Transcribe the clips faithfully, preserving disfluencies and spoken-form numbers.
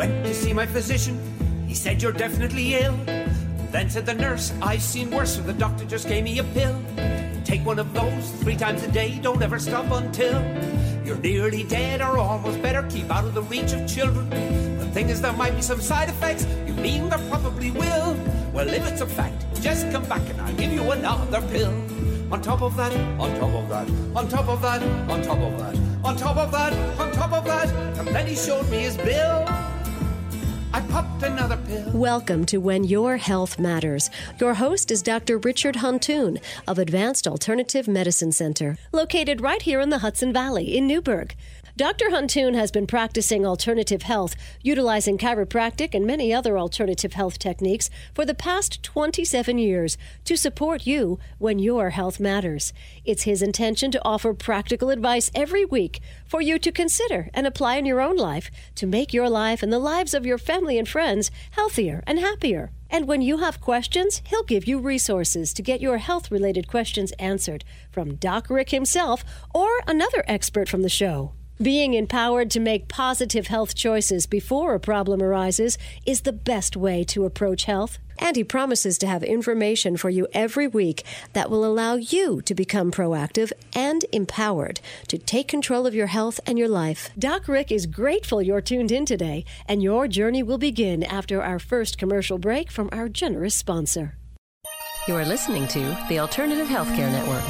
Went to see my physician, he said you're definitely ill. Then said the nurse, I've seen worse, so the doctor just gave me a pill. Take one of those three times a day, don't ever stop until you're nearly dead or almost better. Keep out of the reach of children. The thing is, there might be some side effects, you mean there probably will. Well, if it's a fact, just come back and I'll give you another pill. On top of that, on top of that, on top of that, on top of that, on top of that, on top of that, and then he showed me his bill. I popped another pill. Welcome to When Your Health Matters. Your host is Doctor Richard Huntoon of Advanced Alternative Medicine Center, located right here in the Hudson Valley in Newburgh. Doctor Huntoon has been practicing alternative health, utilizing chiropractic and many other alternative health techniques for the past twenty-seven years to support you when your health matters. It's his intention to offer practical advice every week for you to consider and apply in your own life to make your life and the lives of your family and friends healthier and happier. And when you have questions, he'll give you resources to get your health-related questions answered from Doc Rick himself or another expert from the show. Being empowered to make positive health choices before a problem arises is the best way to approach health. And he promises to have information for you every week that will allow you to become proactive and empowered to take control of your health and your life. Doc Rick is grateful you're tuned in today, and your journey will begin after our first commercial break from our generous sponsor. You are listening to the Alternative Healthcare Network.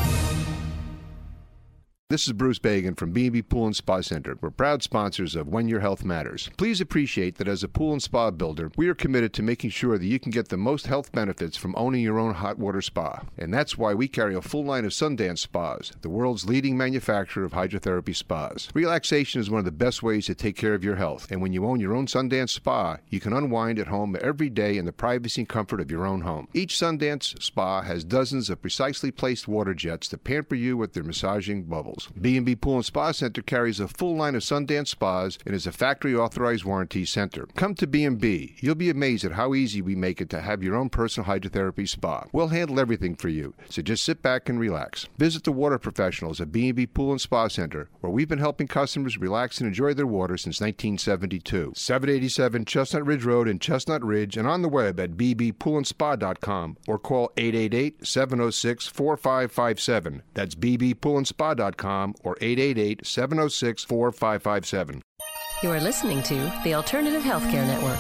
This is Bruce Bagan from B and B Pool and Spa Center. We're proud sponsors of When Your Health Matters. Please appreciate that as a pool and spa builder, we are committed to making sure that you can get the most health benefits from owning your own hot water spa. And that's why we carry a full line of Sundance Spas, the world's leading manufacturer of hydrotherapy spas. Relaxation is one of the best ways to take care of your health. And when you own your own Sundance Spa, you can unwind at home every day in the privacy and comfort of your own home. Each Sundance Spa has dozens of precisely placed water jets to pamper you with their massaging bubbles. B and B Pool and Spa Center carries a full line of Sundance Spas and is a factory-authorized warranty center. Come to B and B. You'll be amazed at how easy we make it to have your own personal hydrotherapy spa. We'll handle everything for you, so just sit back and relax. Visit the water professionals at B and B Pool and Spa Center, where we've been helping customers relax and enjoy their water since nineteen seventy-two. seven eighty-seven Chestnut Ridge Road in Chestnut Ridge, and on the web at b b pool and spa dot com or call eight eight eight, seven oh six, four five five seven. That's b b pool and spa dot com or eight eight eight, seven oh six, four five five seven. You are listening to the Alternative Healthcare Network.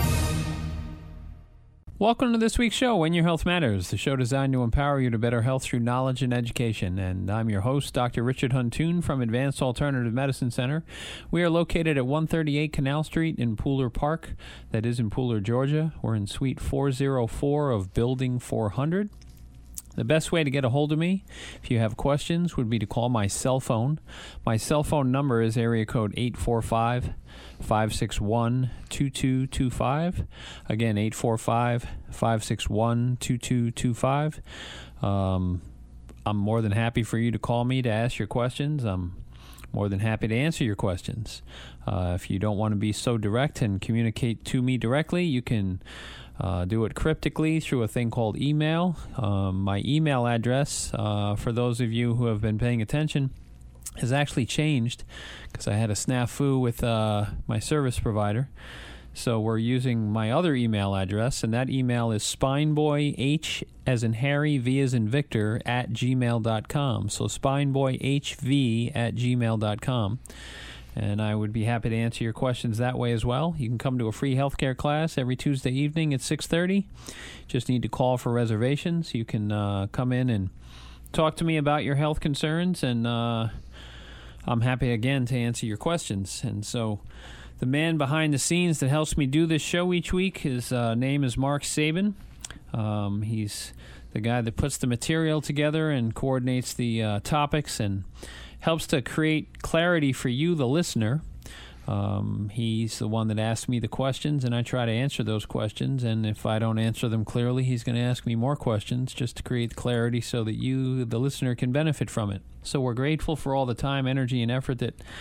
Welcome to this week's show, When Your Health Matters, the show designed to empower you to better health through knowledge and education. And I'm your host, Doctor Richard Huntoon from Advanced Alternative Medicine Center. We are located at one thirty-eight Canal Street in Pooler Park. That is in Pooler, Georgia. We're in Suite four oh four of Building four hundred. The best way to get a hold of me, if you have questions, would be to call my cell phone. My cell phone number is area code eight four five, five six one, two two two five. Again, eight four five, five six one, two two two five. Um, I'm more than happy for you to call me to ask your questions. I'm more than happy to answer your questions. Uh, if you don't want to be so direct and communicate to me directly, you can Uh, do it cryptically through a thing called email. Um, my email address, uh, for those of you who have been paying attention, has actually changed because I had a snafu with uh, my service provider. So we're using my other email address, and that email is spineboyh as in Harry, V as in Victor, at gmail dot com. So spineboyhv at gmail dot com. And I would be happy to answer your questions that way as well. You can come to a free healthcare class every Tuesday evening at six thirty. Just need to call for reservations. You can uh, come in and talk to me about your health concerns, and uh, I'm happy again to answer your questions. And so the man behind the scenes that helps me do this show each week, his uh, name is Mark Sabin. Um, he's the guy that puts the material together and coordinates the uh, topics and helps to create clarity for you, the listener. Um, he's the one that asks me the questions, and I try to answer those questions. And if I don't answer them clearly, he's going to ask me more questions just to create clarity so that you, the listener, can benefit from it. So we're grateful for all the time, energy, and effort that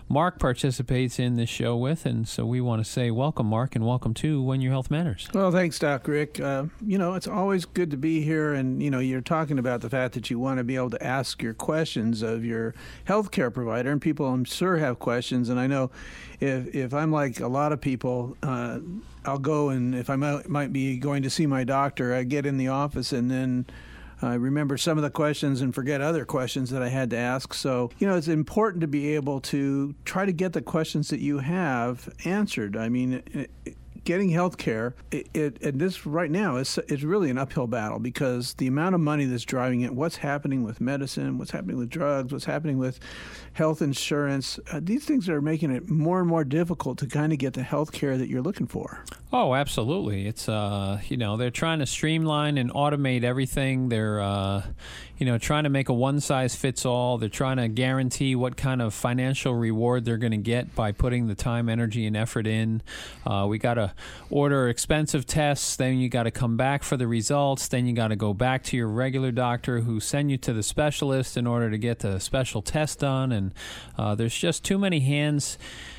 Mark participates in this show with, and so we want to say welcome, Mark, and welcome to When Your Health Matters. Well, thanks, Doc Rick. Uh, you know, it's always good to be here, and, you know, you're talking about the fact that you want to be able to ask your questions of your healthcare provider, and people, I'm sure, have questions, and I know if, if I'm like a lot of people, uh, I'll go, and if I might, might be going to see my doctor, I get in the office, and then I remember some of the questions and forget other questions that I had to ask. So, you know, it's important to be able to try to get the questions that you have answered. I mean, it, it, getting health care, it, it, and this right now, is it's really an uphill battle because the amount of money that's driving it, what's happening with medicine, what's happening with drugs, what's happening with health insurance, uh, these things are making it more and more difficult to kind of get the health care that you're looking for. Oh, absolutely. It's, uh, you know, they're trying to streamline and automate everything. They're, uh, you know, trying to make a one-size-fits-all. They're trying to guarantee what kind of financial reward they're going to get by putting the time, energy, and effort in. Uh, we got to order expensive tests. Then you got to come back for the results. Then you got to go back to your regular doctor who send you to the specialist in order to get the special test done. And uh, there's just too many hands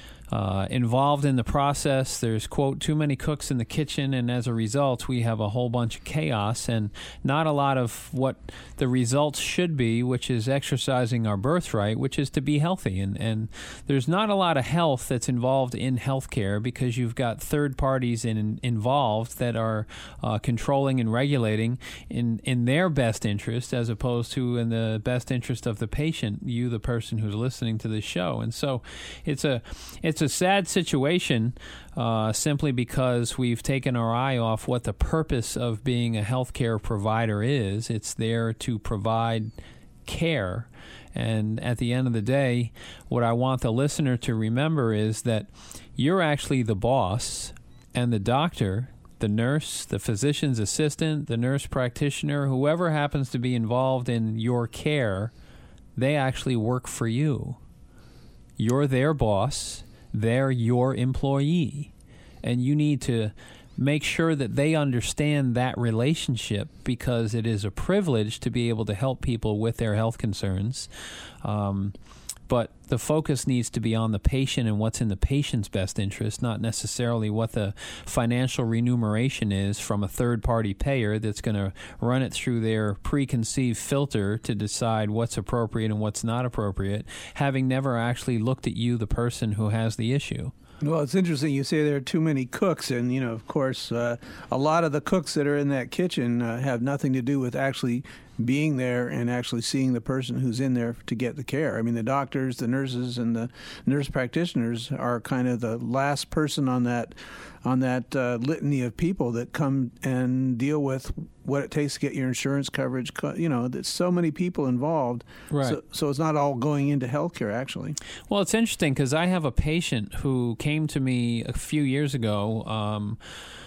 Uh, involved in the process. There's, quote, too many cooks in the kitchen, and as a result, we have a whole bunch of chaos and not a lot of what the results should be, which is exercising our birthright, which is to be healthy. And, and there's not a lot of health that's involved in healthcare because you've got third parties in, involved that are uh, controlling and regulating in, in their best interest as opposed to in the best interest of the patient, you, the person who's listening to this show. And so it's a it's It's a sad situation uh, simply because we've taken our eye off what the purpose of being a healthcare provider is. It's there to provide care. And at the end of the day, what I want the listener to remember is that you're actually the boss, and the doctor, the nurse, the physician's assistant, the nurse practitioner, whoever happens to be involved in your care, they actually work for you. You're their boss. They're your employee, and you need to make sure that they understand that relationship because it is a privilege to be able to help people with their health concerns. Um, but the focus needs to be on the patient and what's in the patient's best interest, not necessarily what the financial remuneration is from a third-party payer that's going to run it through their preconceived filter to decide what's appropriate and what's not appropriate, having never actually looked at you, the person who has the issue. Well, it's interesting you say there are too many cooks, and, you know, of course, uh, a lot of the cooks that are in that kitchen uh, have nothing to do with actually being there and actually seeing the person who's in there to get the care. I mean, the doctors, the nurses, and the nurse practitioners are kind of the last person on that on that uh, litany of people that come and deal with what it takes to get your insurance coverage. You know, there's so many people involved. Right. So, so it's not all going into healthcare, actually. Well, it's interesting because I have a patient who came to me a few years ago. Um,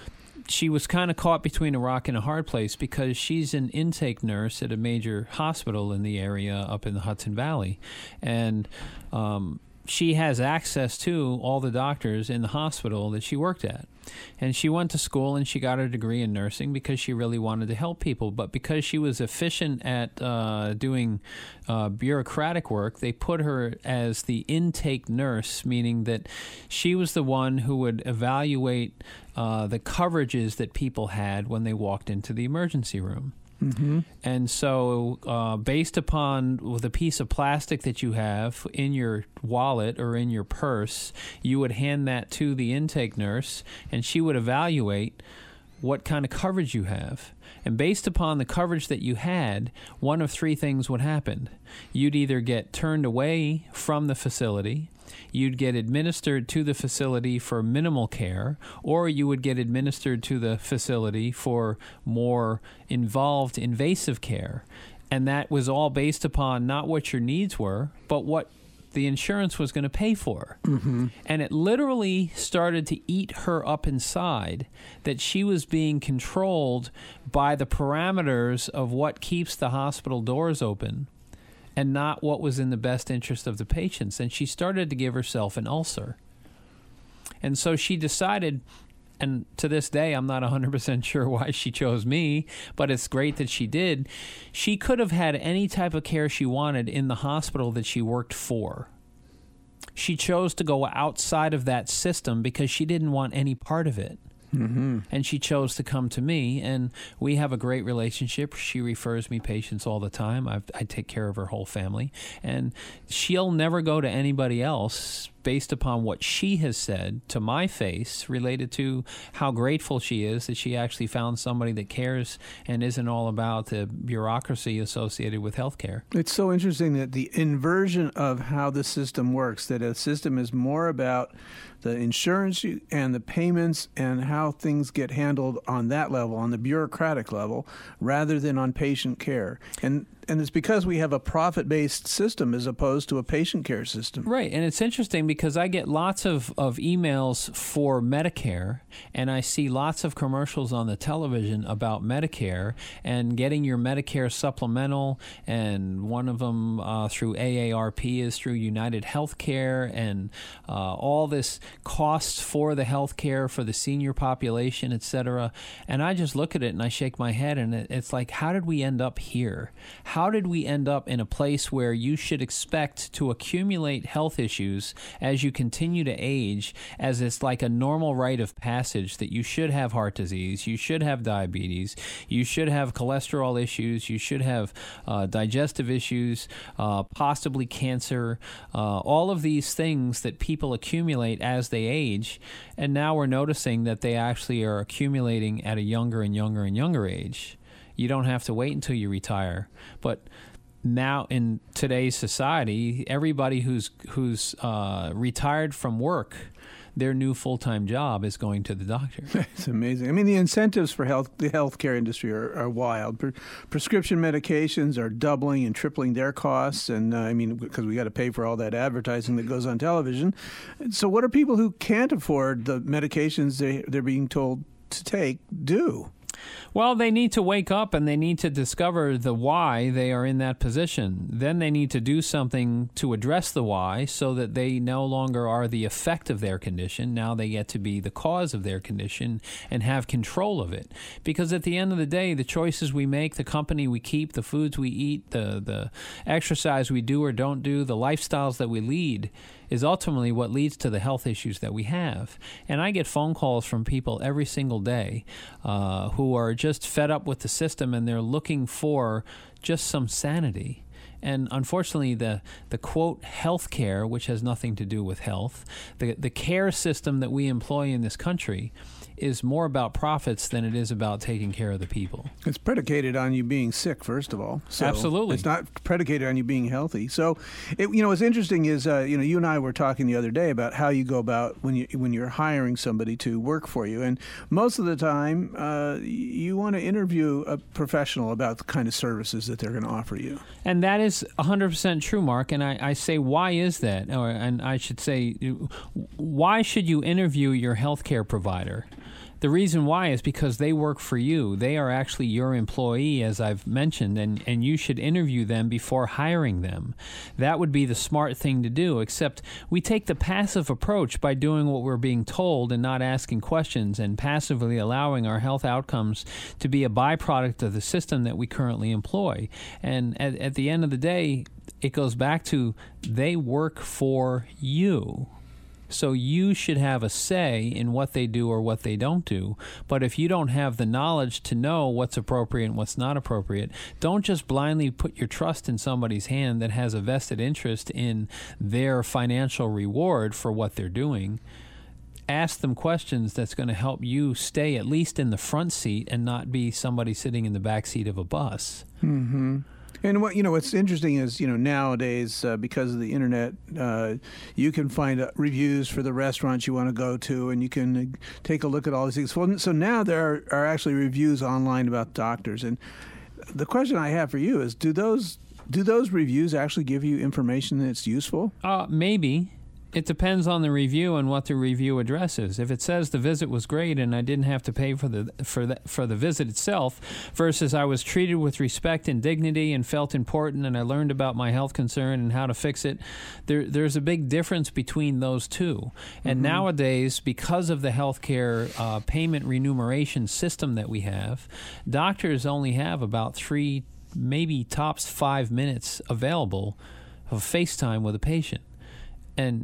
she was kind of caught between a rock and a hard place because she's an intake nurse at a major hospital in the area up in the Hudson Valley. And um, she has access to all the doctors in the hospital that she worked at. And she went to school and she got her degree in nursing because she really wanted to help people. But because she was efficient at uh, doing uh, bureaucratic work, they put her as the intake nurse, meaning that she was the one who would evaluate uh, the coverages that people had when they walked into the emergency room. Mm-hmm. And so uh, based upon the piece of plastic that you have in your wallet or in your purse, you would hand that to the intake nurse, and she would evaluate what kind of coverage you have. And based upon the coverage that you had, one of three things would happen. You'd either get turned away from the facility, you'd get administered to the facility for minimal care, or you would get administered to the facility for more involved invasive care. And that was all based upon not what your needs were, but what the insurance was going to pay for. Mm-hmm. And it literally started to eat her up inside that she was being controlled by the parameters of what keeps the hospital doors open and not what was in the best interest of the patients. And she started to give herself an ulcer. And so she decided, and to this day, I'm not one hundred percent sure why she chose me, but it's great that she did. She could have had any type of care she wanted in the hospital that she worked for. she chose to go outside of that system because she didn't want any part of it. Mm-hmm. And she chose to come to me, and we have a great relationship. She refers me patients all the time. I've, I take care of her whole family, and she'll never go to anybody else based upon what she has said to my face related to how grateful she is that she actually found somebody that cares and isn't all about the bureaucracy associated with healthcare. It's so interesting that the inversion of how the system works, that a system is more about the insurance and the payments and how things get handled on that level, on the bureaucratic level, rather than on patient care. And and it's because we have a profit-based system as opposed to a patient care system. Right, and it's interesting because I get lots of, of emails for Medicare, and I see lots of commercials on the television about Medicare and getting your Medicare supplemental, and one of them uh, through A A R P is through United Healthcare, and uh, all this costs for the healthcare for the senior population, et cetera. And I just look at it and I shake my head, and it's like, how did we end up here? How did we end up in a place where you should expect to accumulate health issues as you continue to age, as it's like a normal rite of passage that you should have heart disease, you should have diabetes, you should have cholesterol issues, you should have uh, digestive issues, uh, possibly cancer, uh, all of these things that people accumulate as they age, and now we're noticing that they actually are accumulating at a younger and younger and younger age. You don't have to wait until you retire. But now in today's society, everybody who's who's uh, retired from work, their new full-time job is going to the doctor. It's amazing. I mean, the incentives for health, the healthcare industry are, are wild. Pre- prescription medications are doubling and tripling their costs, and uh, I mean, because we got to pay for all that advertising that goes on television. So what are people who can't afford the medications they, they're being told to take do? Well, they need to wake up and they need to discover the why they are in that position. Then they need to do something to address the why so that they no longer are the effect of their condition. Now they get to be the cause of their condition and have control of it. Because at the end of the day, the choices we make, the company we keep, the foods we eat, the, the exercise we do or don't do, the lifestyles that we lead is ultimately what leads to the health issues that we have. And I get phone calls from people every single day uh, who are just fed up with the system and they're looking for just some sanity. And unfortunately, the, the quote, health care, which has nothing to do with health, the, the care system that we employ in this country is more about profits than it is about taking care of the people. It's predicated on you being sick, first of all. So absolutely. It's not predicated on you being healthy. So, it, you know, what's interesting is, uh, you know, you and I were talking the other day about how you go about when, you, when you're hiring somebody to work for you. And most of the time, uh, you want to interview a professional about the kind of services that they're going to offer you. And that is one hundred percent true, Mark. And I, I say, why is that? Or, and I should say, why should you interview your healthcare provider? The reason why is because they work for you. They are actually your employee, as I've mentioned, and, and you should interview them before hiring them. That would be the smart thing to do, except we take the passive approach by doing what we're being told and not asking questions and passively allowing our health outcomes to be a byproduct of the system that we currently employ. And at, at the end of the day, it goes back to they work for you. So you should have a say in what they do or what they don't do. But if you don't have the knowledge to know what's appropriate and what's not appropriate, don't just blindly put your trust in somebody's hand that has a vested interest in their financial reward for what they're doing. Ask them questions that's going to help you stay at least in the front seat and not be somebody sitting in the back seat of a bus. Mm-hmm. And what you know, what's interesting is, you know, nowadays uh, because of the internet, uh, you can find uh, reviews for the restaurants you want to go to, and you can uh, take a look at all these things. Well, so now there are, are actually reviews online about doctors, and the question I have for you is: Do those do those reviews actually give you information that's useful? Uh, maybe. It depends on the review and what the review addresses. If it says the visit was great and I didn't have to pay for the for the, for the visit itself, versus I was treated with respect and dignity and felt important and I learned about my health concern and how to fix it, there there's a big difference between those two. And mm-hmm. nowadays, because of the healthcare uh, payment remuneration system that we have, doctors only have about three, maybe tops five minutes available of FaceTime with a patient. And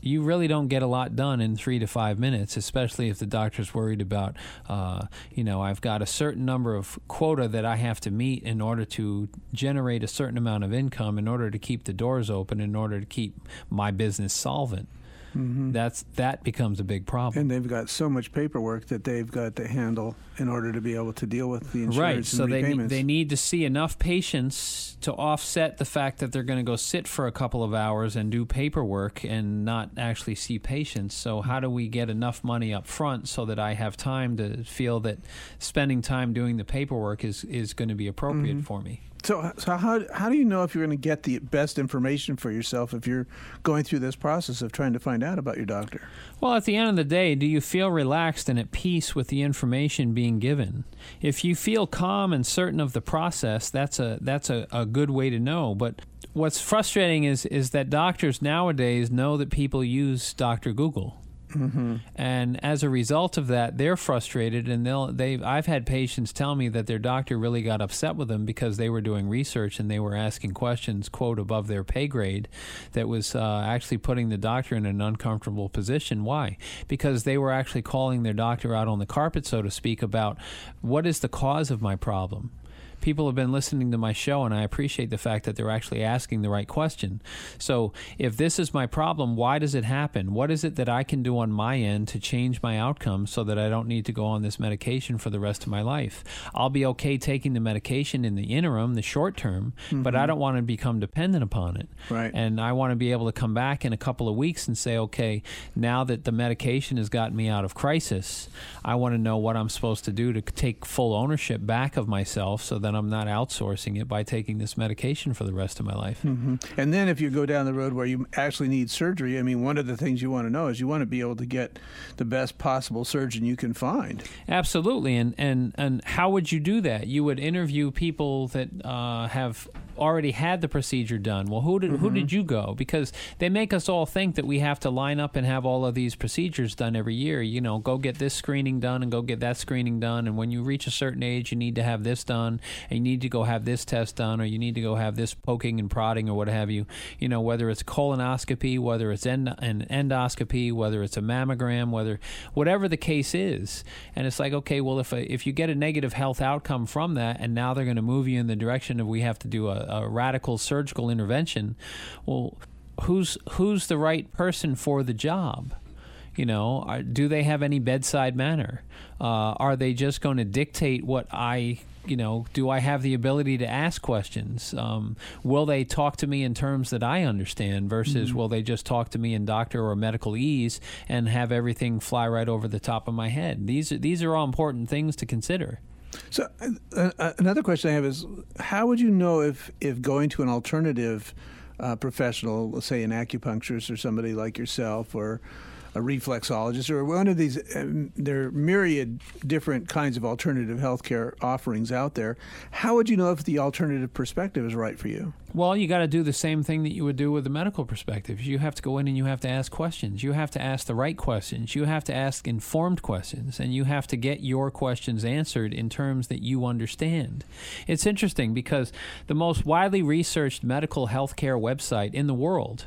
you really don't get a lot done in three to five minutes, especially if the doctor's worried about, uh, you know, I've got a certain number of quota that I have to meet in order to generate a certain amount of income, in order to keep the doors open, in order to keep my business solvent. Mm-hmm. That's that becomes a big problem. And they've got so much paperwork that they've got to handle in order to be able to deal with the insurance right. and so repayments. They, they need to see enough patients to offset the fact that they're going to go sit for a couple of hours and do paperwork and not actually see patients. So how do we get enough money up front so that I have time to feel that spending time doing the paperwork is, is going to be appropriate mm-hmm. for me? So, so how how do you know if you're going to get the best information for yourself if you're going through this process of trying to find out about your doctor? Well, at the end of the day, do you feel relaxed and at peace with the information being given? If you feel calm and certain of the process, that's a that's a, a good way to know. But what's frustrating is is that doctors nowadays know that people use Doctor Google. Mm-hmm. And as a result of that, they're frustrated, and they'll they I've had patients tell me that their doctor really got upset with them because they were doing research and they were asking questions, quote, above their pay grade, that was uh, actually putting the doctor in an uncomfortable position. Why? Because they were actually calling their doctor out on the carpet, so to speak, about what is the cause of my problem. People have been listening to my show, and I appreciate the fact that they're actually asking the right question. So if this is my problem, why does it happen? What is it that I can do on my end to change my outcome so that I don't need to go on this medication for the rest of my life? I'll be okay taking the medication in the interim, the short term, mm-hmm. but I don't want to become dependent upon it. Right. And I want to be able to come back in a couple of weeks and say, okay, now that the medication has gotten me out of crisis, I want to know what I'm supposed to do to take full ownership back of myself so that I'm not outsourcing it by taking this medication for the rest of my life. Mm-hmm. And then if you go down the road where you actually need surgery, I mean, one of the things you want to know is you want to be able to get the best possible surgeon you can find. Absolutely. And and, and how would you do that? You would interview people that uh, have already had the procedure done. Well, who did mm-hmm. who did you go? Because they make us all think that we have to line up and have all of these procedures done every year. You know, go get this screening done and go get that screening done. And when you reach a certain age, you need to have this done, and you need to go have this test done, or you need to go have this poking and prodding or what have you. You know, whether it's colonoscopy, whether it's end, an endoscopy, whether it's a mammogram, whether whatever the case is. And it's like, okay, well, if a, if you get a negative health outcome from that, and now they're going to move you in the direction of we have to do a a radical surgical intervention, well, who's who's the right person for the job? You know, are, do they have any bedside manner? Uh, are they just going to dictate what I, you know, do I have the ability to ask questions? Um, will they talk to me in terms that I understand versus mm-hmm. will they just talk to me in doctor or medical ease and have everything fly right over the top of my head? These are, these are all important things to consider. So uh, uh, another question I have is, how would you know if, if going to an alternative uh, professional, let's say an acupuncturist or somebody like yourself, or a reflexologist, or one of these, um, there are myriad different kinds of alternative healthcare offerings out there, how would you know if the alternative perspective is right for you? Well, you got to do the same thing that you would do with the medical perspective. You have to go in and you have to ask questions. You have to ask the right questions. You have to ask informed questions, and you have to get your questions answered in terms that you understand. It's interesting because the most widely researched medical healthcare website in the world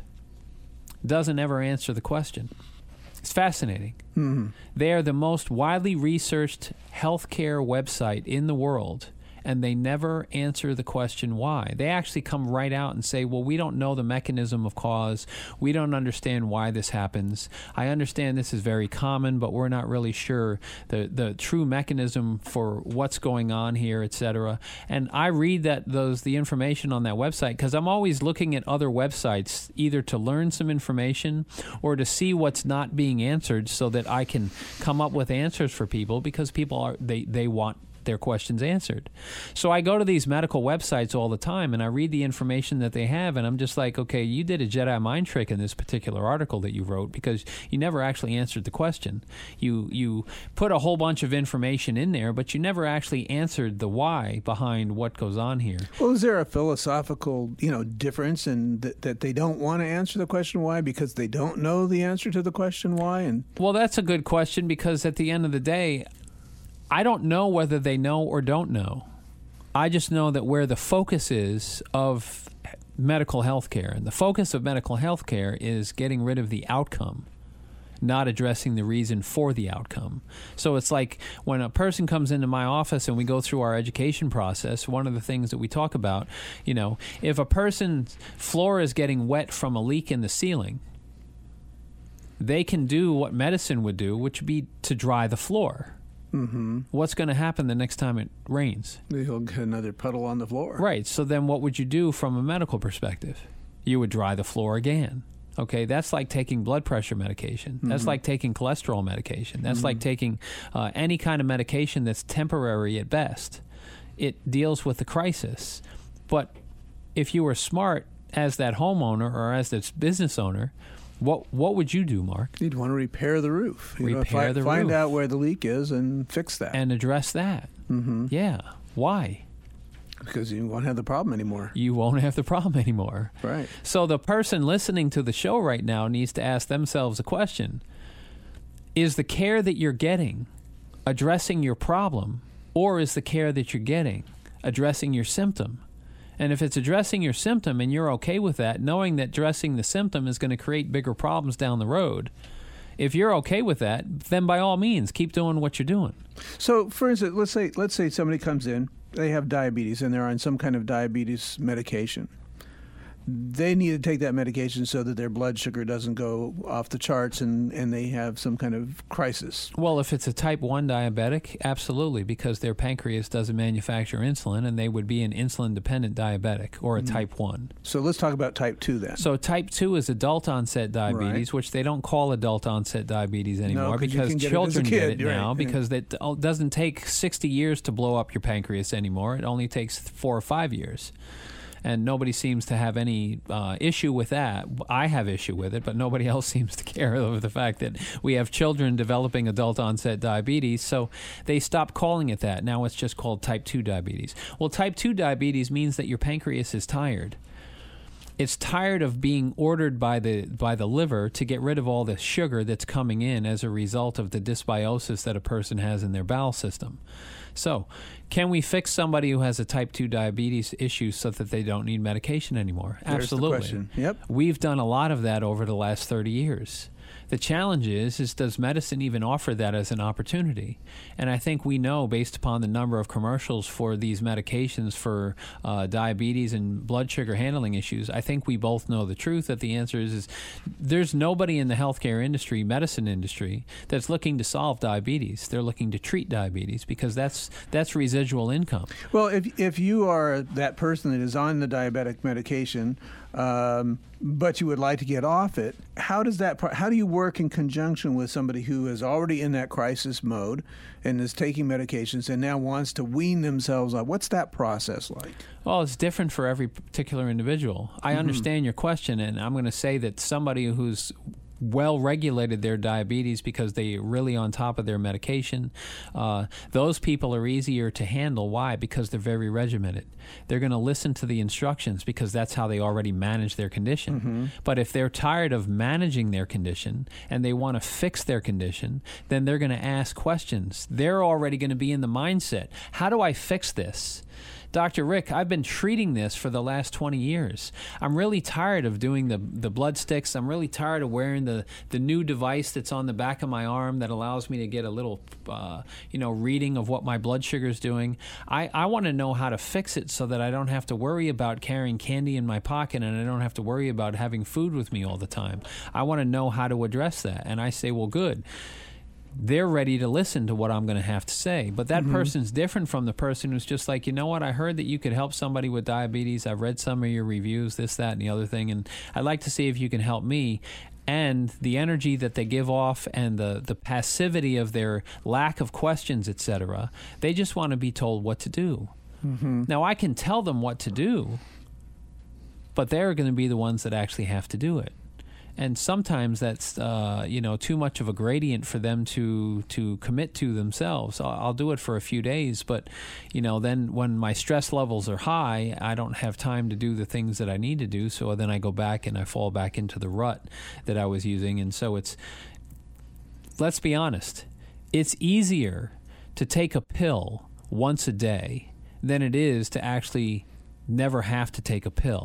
doesn't ever answer the question. It's fascinating. Mm-hmm. They are the most widely researched healthcare website in the world, and they never answer the question why. They actually come right out and say, well, we don't know the mechanism of cause. We don't understand why this happens. I understand this is very common, but we're not really sure the, the true mechanism for what's going on here, et cetera. And I read that those the information on that website because I'm always looking at other websites either to learn some information or to see what's not being answered so that I can come up with answers for people because people are they, they want their questions answered. So I go to these medical websites all the time and I read the information that they have, and I'm just like, okay, you did a Jedi mind trick in this particular article that you wrote because you never actually answered the question. You you put a whole bunch of information in there, but you never actually answered the why behind what goes on here. Well, is there a philosophical, you know, difference in th- that they don't want to answer the question why because they don't know the answer to the question why? And well, that's a good question because at the end of the day, I don't know whether they know or don't know. I just know that where the focus is of medical health care. And the focus of medical health care is getting rid of the outcome, not addressing the reason for the outcome. So it's like when a person comes into my office and we go through our education process, one of the things that we talk about, you know, if a person's floor is getting wet from a leak in the ceiling, they can do what medicine would do, which would be to dry the floor. Mm-hmm. What's going to happen the next time it rains? You'll get another puddle on the floor. Right. So then what would you do from a medical perspective? You would dry the floor again. Okay, that's like taking blood pressure medication. Mm-hmm. That's like taking cholesterol medication. That's mm-hmm. like taking uh, any kind of medication that's temporary at best. It deals with the crisis. But if you were smart as that homeowner or as this business owner, What what would you do, Mark? You'd want to repair the roof. You repair know, fi- the find roof. out where the leak is and fix that. And address that. Mm-hmm. Yeah. Why? Because you won't have the problem anymore. You won't have the problem anymore. Right. So the person listening to the show right now needs to ask themselves a question. Is the care that you're getting addressing your problem, or is the care that you're getting addressing your symptom? And if it's addressing your symptom and you're okay with that, knowing that addressing the symptom is going to create bigger problems down the road, if you're okay with that, then by all means, keep doing what you're doing. So, for instance, let's say let's say somebody comes in, they have diabetes, and they're on some kind of diabetes medication. They need to take that medication so that their blood sugar doesn't go off the charts and, and they have some kind of crisis. Well, if it's a type one diabetic, absolutely, because their pancreas doesn't manufacture insulin, and they would be an insulin-dependent diabetic or a mm. type one. So let's talk about type two then. So type two is adult-onset diabetes, right. which they don't call adult-onset diabetes anymore no, because get children it get kid, it now right. because it doesn't take sixty years to blow up your pancreas anymore. It only takes four or five years. And nobody seems to have any uh, issue with that. I have issue with it, but nobody else seems to care over the fact that we have children developing adult-onset diabetes, so they stopped calling it that. Now it's just called type two diabetes. Well, type two diabetes means that your pancreas is tired. It's tired of being ordered by the by the liver to get rid of all the sugar that's coming in as a result of the dysbiosis that a person has in their bowel system. So, can we fix somebody who has a type two diabetes issue so that they don't need medication anymore? There's Absolutely. The question. Yep. We've done a lot of that over the last thirty years. The challenge is, is does medicine even offer that as an opportunity? And I think we know, based upon the number of commercials for these medications for uh, diabetes and blood sugar handling issues, I think we both know the truth that the answer is, is there's nobody in the healthcare industry, medicine industry, that's looking to solve diabetes. They're looking to treat diabetes because that's that's residual income. Well, if if you are that person that is on the diabetic medication, um, but you would like to get off it, how does that? How do you work in conjunction with somebody who is already in that crisis mode and is taking medications and now wants to wean themselves off? What's that process like? Well, it's different for every particular individual. I mm-hmm. understand your question, and I'm going to say that somebody who's well regulated their diabetes because they're really on top of their medication. Uh, those people are easier to handle. Why? Because they're very regimented. They're going to listen to the instructions because that's how they already manage their condition. Mm-hmm. But if they're tired of managing their condition and they want to fix their condition, then they're going to ask questions. They're already going to be in the mindset, how do I fix this? Doctor Rick, I've been treating this for the last twenty years. I'm really tired of doing the, the blood sticks. I'm really tired of wearing the, the new device that's on the back of my arm that allows me to get a little, uh, you know, reading of what my blood sugar is doing. I, I want to know how to fix it so that I don't have to worry about carrying candy in my pocket and I don't have to worry about having food with me all the time. I want to know how to address that. And I say, well, good. They're ready to listen to what I'm going to have to say. But that mm-hmm. person's different from the person who's just like, you know what, I heard that you could help somebody with diabetes. I've read some of your reviews, this, that, and the other thing, and I'd like to see if you can help me. And the energy that they give off and the, the passivity of their lack of questions, et cetera, they just want to be told what to do. Mm-hmm. Now, I can tell them what to do, but they're going to be the ones that actually have to do it. And sometimes that's, uh, you know, too much of a gradient for them to to commit to themselves. I'll, I'll do it for a few days, but, you know, then when my stress levels are high, I don't have time to do the things that I need to do. So then I go back and I fall back into the rut that I was using. And so it's, let's be honest, it's easier to take a pill once a day than it is to actually never have to take a pill.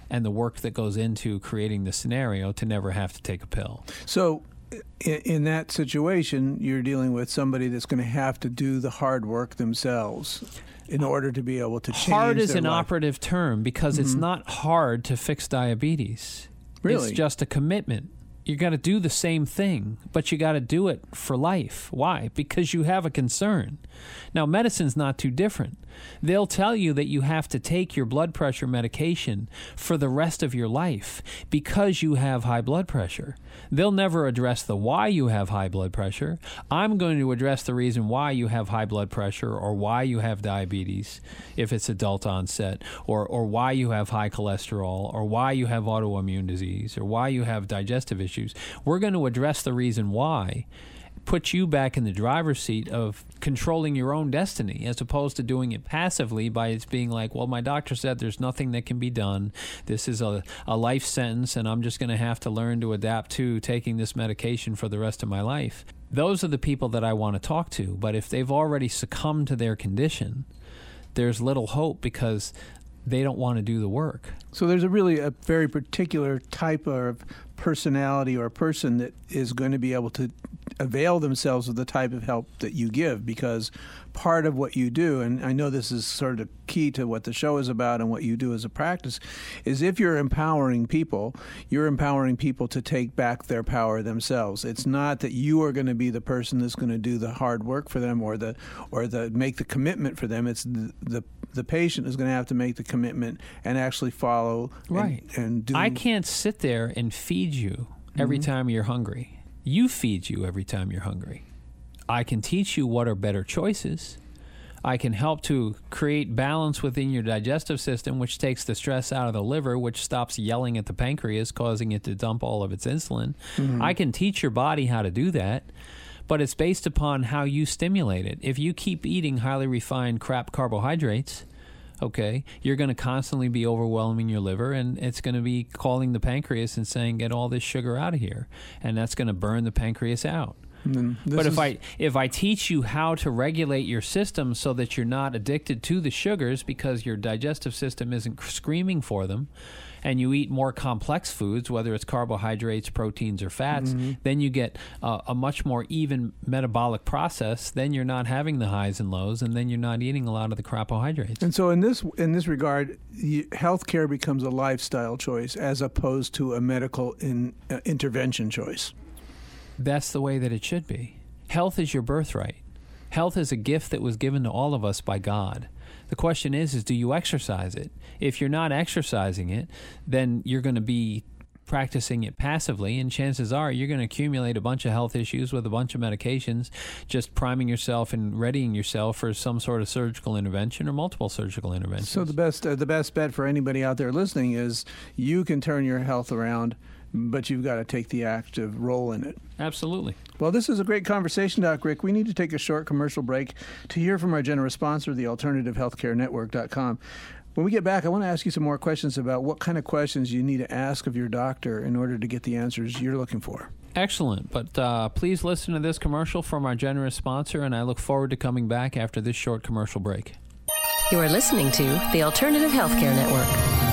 and the work that goes into creating the scenario to never have to take a pill. So in, in that situation, you're dealing with somebody that's going to have to do the hard work themselves in order to be able to change Hard is their an life. operative term because mm-hmm. it's not hard to fix diabetes. Really? It's just a commitment. You got to do the same thing, but you got to do it for life. Why? Because you have a concern. Now, medicine's not too different. They'll tell you that you have to take your blood pressure medication for the rest of your life because you have high blood pressure. They'll never address the why you have high blood pressure. I'm going to address the reason why you have high blood pressure or why you have diabetes, if it's adult onset, or, or why you have high cholesterol, or why you have autoimmune disease, or why you have digestive issues. We're going to address the reason why, put you back in the driver's seat of controlling your own destiny as opposed to doing it passively by it's being like, well, my doctor said there's nothing that can be done. This is a, a life sentence, and I'm just going to have to learn to adapt to taking this medication for the rest of my life. Those are the people that I want to talk to. But if they've already succumbed to their condition, there's little hope because they don't want to do the work. So there's a really a very particular type of personality or person that is going to be able to avail themselves of the type of help that you give, because part of what you do, and I know this is sort of key to what the show is about and what you do as a practice, is if you're empowering people, you're empowering people to take back their power themselves. It's not that you are going to be the person that's going to do the hard work for them or the or the make the commitment for them. It's the the, the patient is going to have to make the commitment and actually follow. Right. And, and do. I can't sit there and feed you every Mm-hmm. time you're hungry. You feed you every time you're hungry. I can teach you what are better choices. I can help to create balance within your digestive system, which takes the stress out of the liver, which stops yelling at the pancreas, causing it to dump all of its insulin. Mm-hmm. I can teach your body how to do that, but it's based upon how you stimulate it. If you keep eating highly refined crap carbohydrates, okay, you're going to constantly be overwhelming your liver, and it's going to be calling the pancreas and saying, get all this sugar out of here. And that's going to burn the pancreas out. But if I if I teach you how to regulate your system so that you're not addicted to the sugars because your digestive system isn't screaming for them, and you eat more complex foods, whether it's carbohydrates, proteins, or fats, mm-hmm. then you get uh, a much more even metabolic process. Then you're not having the highs and lows, and then you're not eating a lot of the carbohydrates. And so in this in this regard, you, healthcare becomes a lifestyle choice as opposed to a medical in, uh, intervention choice. That's the way that it should be. Health is your birthright. Health is a gift that was given to all of us by God. The question is, is do you exercise it? If you're not exercising it, then you're going to be practicing it passively, and chances are you're going to accumulate a bunch of health issues with a bunch of medications, just priming yourself and readying yourself for some sort of surgical intervention or multiple surgical interventions. So the best uh, the best bet for anybody out there listening is you can turn your health around, but you've got to take the active role in it. Absolutely. Well, this is a great conversation, Doc Rick. We need to take a short commercial break to hear from our generous sponsor, the alternative healthcare network dot com. When we get back, I want to ask you some more questions about what kind of questions you need to ask of your doctor in order to get the answers you're looking for. Excellent. But uh, please listen to this commercial from our generous sponsor, and I look forward to coming back after this short commercial break. You are listening to the Alternative Healthcare Network.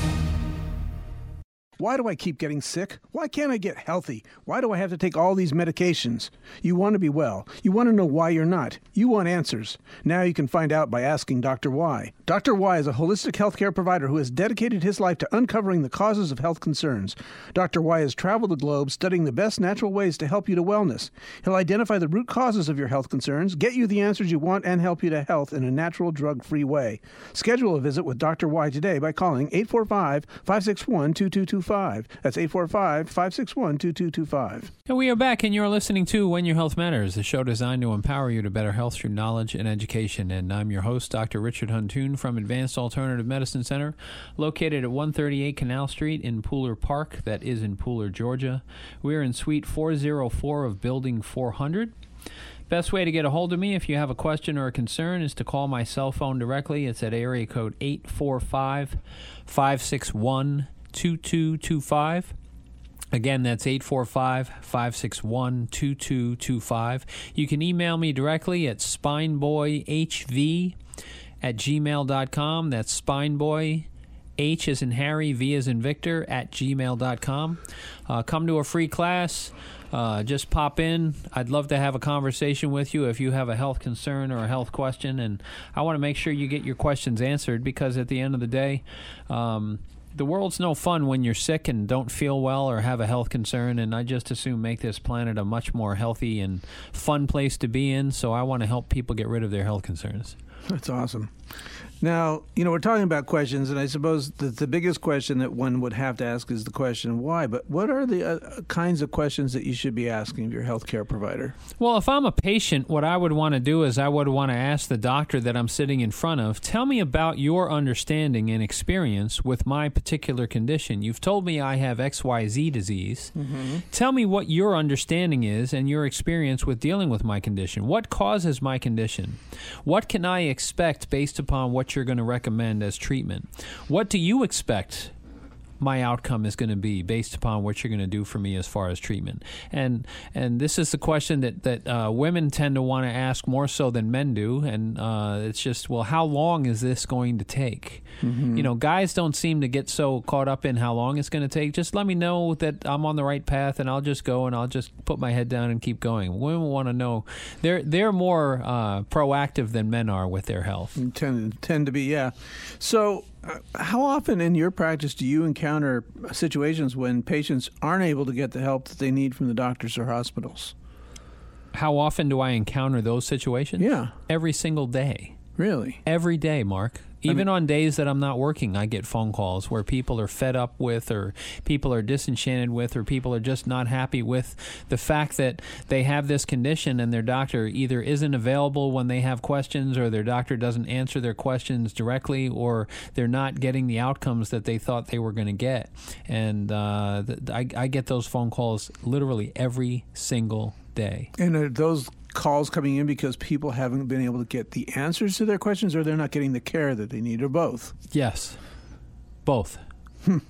Why do I keep getting sick? Why can't I get healthy? Why do I have to take all these medications? You want to be well. You want to know why you're not. You want answers. Now you can find out by asking Doctor Y. Doctor Y is a holistic healthcare provider who has dedicated his life to uncovering the causes of health concerns. Doctor Y has traveled the globe studying the best natural ways to help you to wellness. He'll identify the root causes of your health concerns, get you the answers you want, and help you to health in a natural, drug-free way. Schedule a visit with Doctor Y today by calling eight four five, five six one, two two two five. That's eight four five, five six one, two two two five. And we are back, and you're listening to When Your Health Matters, the show designed to empower you to better health through knowledge and education. And I'm your host, Doctor Richard Huntoon from Advanced Alternative Medicine Center, located at one thirty-eight Canal Street in Pooler Park, that is in Pooler, Georgia. We're in Suite four oh four of Building four hundred. Best way to get a hold of me if you have a question or a concern is to call my cell phone directly. It's at area code eight four five, five six one, two two two five. Again, that's eight four five, five six one, two two two five. You can email me directly at spineboyhv at gmail dot com. That's spineboy, H as in Harry, V as in Victor, at gmail dot com. Uh, come to a free class. Uh, just pop in. I'd love to have a conversation with you if you have a health concern or a health question, and I want to make sure you get your questions answered, because at the end of the day, um, the world's no fun when you're sick and don't feel well or have a health concern, and I just assume make this planet a much more healthy and fun place to be in, so I want to help people get rid of their health concerns. That's awesome. Now, you know, we're talking about questions, and I suppose the, the biggest question that one would have to ask is the question, why? But what are the uh, kinds of questions that you should be asking of your healthcare provider? Well, if I'm a patient, what I would want to do is I would want to ask the doctor that I'm sitting in front of, tell me about your understanding and experience with my particular condition. You've told me I have X Y Z disease. Mm-hmm. Tell me what your understanding is and your experience with dealing with my condition. What causes my condition? What can I expect based upon what you're going to recommend as treatment? What do you expect my outcome is going to be based upon what you're going to do for me as far as treatment? And and this is the question that, that uh, women tend to want to ask more so than men do. And uh, it's just, well, how long is this going to take? Mm-hmm. You know, guys don't seem to get so caught up in how long it's going to take. Just let me know that I'm on the right path, and I'll just go and I'll just put my head down and keep going. Women want to know. They're they're more uh, proactive than men are with their health. Tend, tend to be, yeah. So uh, how often in your practice do you encounter situations when patients aren't able to get the help that they need from the doctors or hospitals? How often do I encounter those situations? Yeah. Every single day. Really? Every Every day, Mark. Even I mean, on days that I'm not working, I get phone calls where people are fed up with, or people are disenchanted with, or people are just not happy with the fact that they have this condition and their doctor either isn't available when they have questions, or their doctor doesn't answer their questions directly, or they're not getting the outcomes that they thought they were going to get. And uh, th- I, I get those phone calls literally every single day. And are those calls coming in because people haven't been able to get the answers to their questions, or they're not getting the care that they need, or both? Yes, both. Hmm.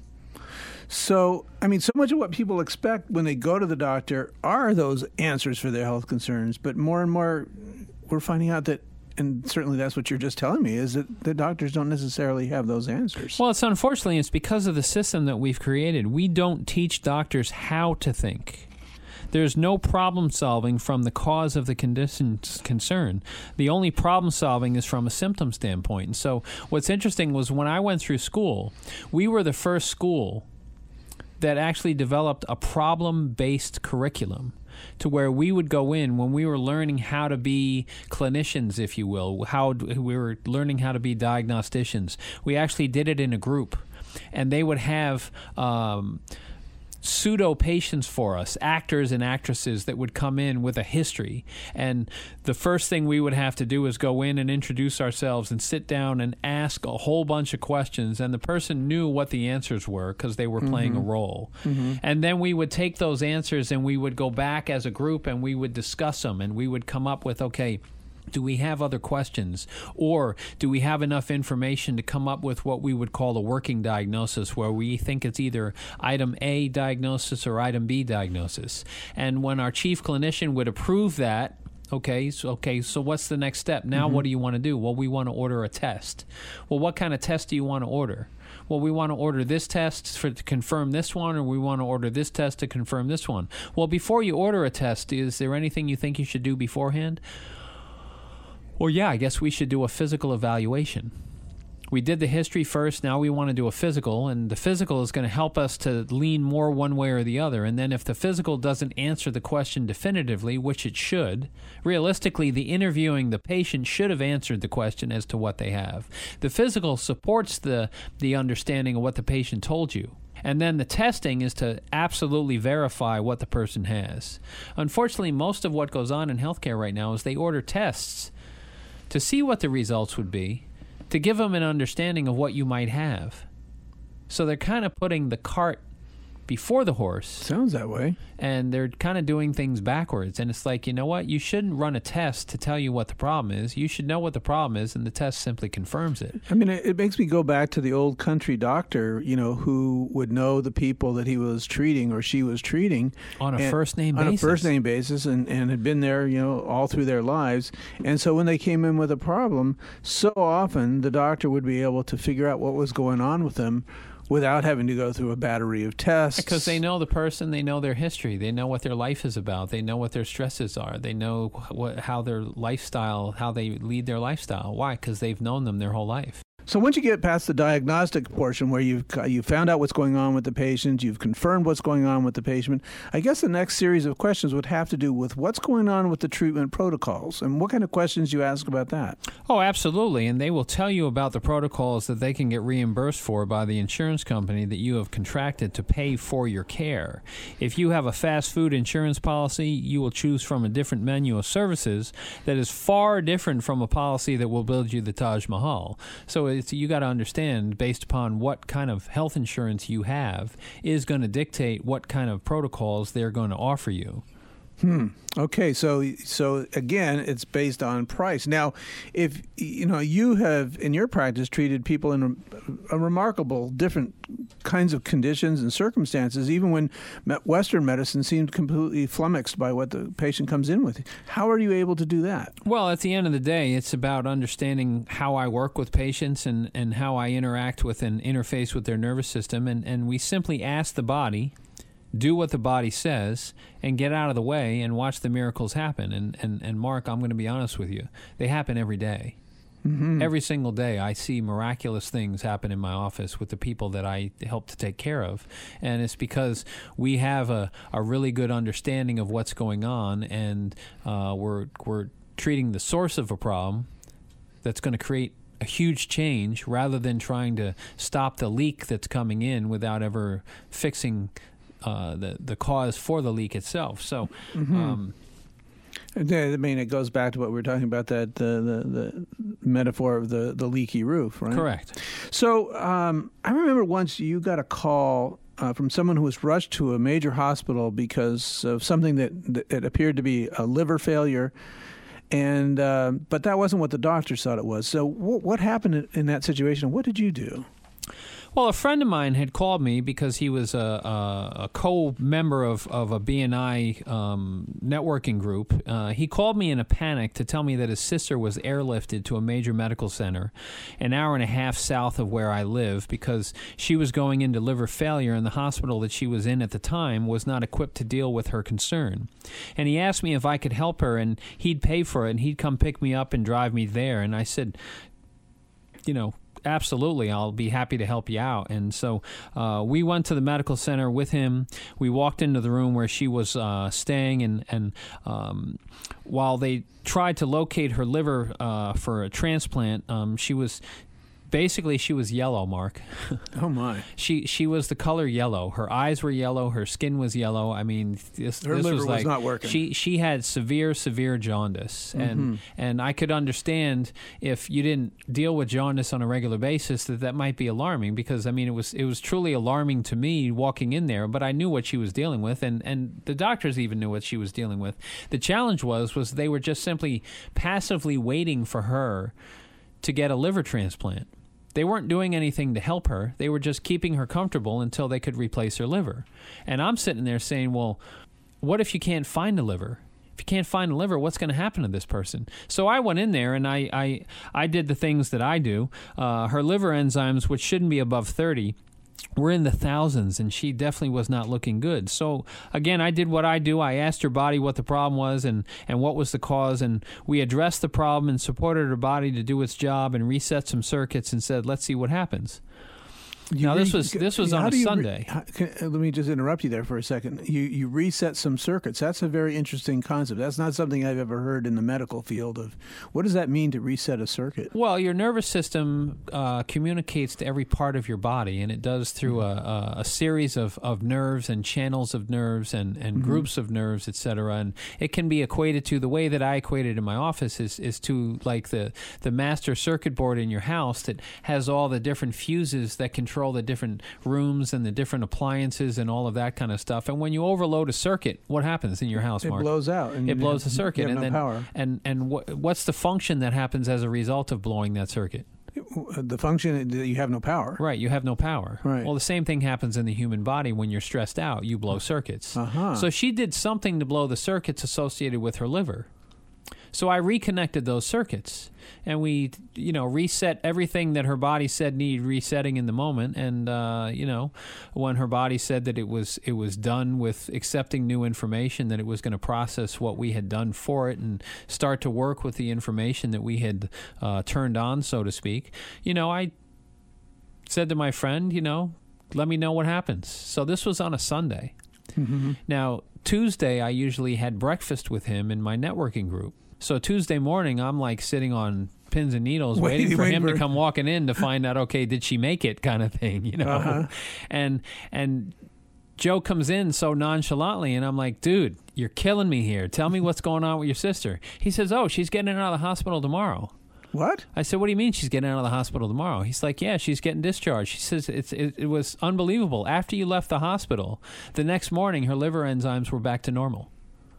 So, I mean, so much of what people expect when they go to the doctor are those answers for their health concerns, but more and more we're finding out that, and certainly that's what you're just telling me, is that the doctors don't necessarily have those answers. Well, it's unfortunately, it's because of the system that we've created. We don't teach doctors how to think. There's no problem solving from the cause of the condition's concern. The only problem solving is from a symptom standpoint. And so what's interesting was when I went through school, we were the first school that actually developed a problem-based curriculum, to where we would go in when we were learning how to be clinicians, if you will, how we were learning how to be diagnosticians. We actually did it in a group, and they would have um, pseudo patients for us, actors and actresses that would come in with a history, and the first thing we would have to do is go in and introduce ourselves and sit down and ask a whole bunch of questions, and the person knew what the answers were because they were playing mm-hmm. a role. Mm-hmm. And then we would take those answers and we would go back as a group and we would discuss them, and we would come up with, okay, do we have other questions, or do we have enough information to come up with what we would call a working diagnosis, where we think it's either item A diagnosis or item B diagnosis? And when our chief clinician would approve that, okay, so okay, so what's the next step? Now mm-hmm. what do you want to do? Well, we want to order a test. Well, what kind of test do you want to order? Well, we want to order this test for, to confirm this one, or we want to order this test to confirm this one. Well, before you order a test, is there anything you think you should do beforehand? Well, yeah, I guess we should do a physical evaluation. We did the history first, now we want to do a physical, and the physical is going to help us to lean more one way or the other. And then if the physical doesn't answer the question definitively, which it should, realistically, the interviewing the patient should have answered the question as to what they have. The physical supports the, the understanding of what the patient told you. And then the testing is to absolutely verify what the person has. Unfortunately, most of what goes on in healthcare right now is they order tests to see what the results would be, to give them an understanding of what you might have. So they're kind of putting the cart before the horse. Sounds that way. And they're kind of doing things backwards. And it's like, you know what? You shouldn't run a test to tell you what the problem is. You should know what the problem is, and the test simply confirms it. I mean, it, it makes me go back to the old country doctor, you know, who would know the people that he was treating or she was treating. On a first-name basis. On basis. a first-name basis, and, and had been there, you know, all through their lives. And so when they came in with a problem, so often the doctor would be able to figure out what was going on with them without having to go through a battery of tests. Because they know the person, they know their history, they know what their life is about, they know what their stresses are, they know what, how their lifestyle, how they lead their lifestyle. Why? Because they've known them their whole life. So once you get past the diagnostic portion where you've you found out what's going on with the patient, you've confirmed what's going on with the patient, I guess the next series of questions would have to do with what's going on with the treatment protocols and what kind of questions you ask about that. Oh, absolutely. And they will tell you about the protocols that they can get reimbursed for by the insurance company that you have contracted to pay for your care. If you have a fast food insurance policy, you will choose from a different menu of services that is far different from a policy that will build you the Taj Mahal. So it It's, you got to understand, based upon what kind of health insurance you have, is going to dictate what kind of protocols they're going to offer you. Hmm. Okay. So, so again, it's based on price. Now, if you know you have in your practice treated people in a, a remarkable different kinds of conditions and circumstances, even when Western medicine seemed completely flummoxed by what the patient comes in with. How are you able to do that? Well, at the end of the day, it's about understanding how I work with patients and, and how I interact with and interface with their nervous system, and, and we simply ask the body, do what the body says, and get out of the way and watch the miracles happen. And, and, and Mark, I'm going to be honest with you. They happen every day. Mm-hmm. Every single day I see miraculous things happen in my office with the people that I help to take care of. And it's because we have a, a really good understanding of what's going on, and uh, we're, we're treating the source of a problem that's going to create a huge change rather than trying to stop the leak that's coming in without ever fixing Uh, the the cause for the leak itself. So, mm-hmm. um, I mean, it goes back to what we were talking about, that uh, the the metaphor of the, the leaky roof, right? Correct. So um, I remember once you got a call uh, from someone who was rushed to a major hospital because of something that, that appeared to be a liver failure. And uh, but that wasn't what the doctors thought it was. So w- what happened in, in that situation? What did you do? Well, a friend of mine had called me because he was a, a, a co-member of, of a B N I um, networking group. Uh, he called me in a panic to tell me that his sister was airlifted to a major medical center an hour and a half south of where I live because she was going into liver failure, and the hospital that she was in at the time was not equipped to deal with her concern. And he asked me if I could help her, and he'd pay for it, and he'd come pick me up and drive me there. And I said, you know, absolutely, I'll be happy to help you out. And so uh, we went to the medical center with him. We walked into the room where she was uh, staying, and, and um, while they tried to locate her liver uh, for a transplant, um, she was... Basically, she was yellow, Mark. Oh, my. She she was the color yellow. Her eyes were yellow. Her skin was yellow. I mean, this, her this liver was like... was not working. She, she had severe, severe jaundice. Mm-hmm. And and I could understand if you didn't deal with jaundice on a regular basis that that might be alarming because, I mean, it was it was truly alarming to me walking in there, but I knew what she was dealing with, and, and the doctors even knew what she was dealing with. The challenge was, was they were just simply passively waiting for her to get a liver transplant. They weren't doing anything to help her. They were just keeping her comfortable until they could replace her liver. And I'm sitting there saying, well, what if you can't find a liver? If you can't find a liver, what's going to happen to this person? So I went in there and I, I, I did the things that I do. Uh, her liver enzymes, which shouldn't be above thirty, were in the thousands, and she definitely was not looking good. So, again, I did what I do. I asked her body what the problem was and, and what was the cause, and we addressed the problem and supported her body to do its job and reset some circuits and said, let's see what happens. You now, re- this was this was on a Sunday. Re- how, can, let me just interrupt you there for a second. You you reset some circuits. That's a very interesting concept. That's not something I've ever heard in the medical field of. What does that mean to reset a circuit? Well, your nervous system uh, communicates to every part of your body, and it does through a, a, a series of, of nerves and channels of nerves and, and mm-hmm. groups of nerves, et cetera. And it can be equated to, the way that I equate it in my office is, is to like the, the master circuit board in your house that has all the different fuses that control control the different rooms and the different appliances and all of that kind of stuff. And when you overload a circuit, what happens in your house, it Mark? It blows out. And it blows the circuit. You have and no then, power. And, and what, what's the function that happens as a result of blowing that circuit? The function, you have no power. Right, you have no power. Right. Well, the same thing happens in the human body when you're stressed out. You blow circuits. Uh-huh. So she did something to blow the circuits associated with her liver. So I reconnected those circuits, and we, you know, reset everything that her body said needed resetting in the moment. And uh, you know, when her body said that it was it was done with accepting new information, that it was going to process what we had done for it and start to work with the information that we had uh, turned on, so to speak. You know, I said to my friend, you know, let me know what happens. So this was on a Sunday. Mm-hmm. Now, Tuesday, I usually had breakfast with him in my networking group. So Tuesday morning, I'm like sitting on pins and needles waiting, waiting for waiting him for... to come walking in to find out, okay, did she make it kind of thing, you know? Uh-huh. And and Joe comes in so nonchalantly, and I'm like, dude, you're killing me here. Tell me what's going on with your sister. He says, oh, she's getting out of the hospital tomorrow. What? I said, what do you mean she's getting out of the hospital tomorrow? He's like, yeah, she's getting discharged. She says, it's, it, it was unbelievable. After you left the hospital, the next morning, her liver enzymes were back to normal.